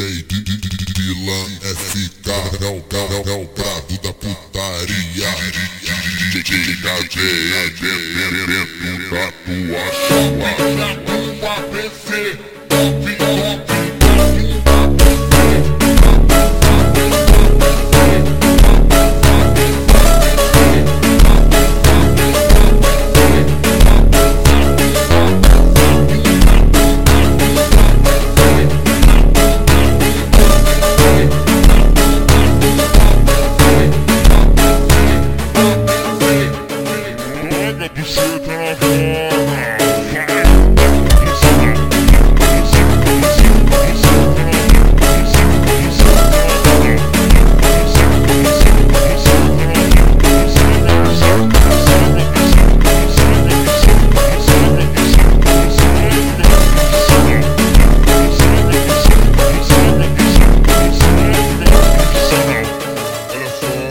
DJ Dylan FK, é o brado da putaria. DJ KG, dentro da tua sala. O ABC,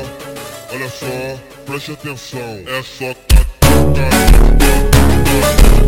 olha só, preste atenção, é só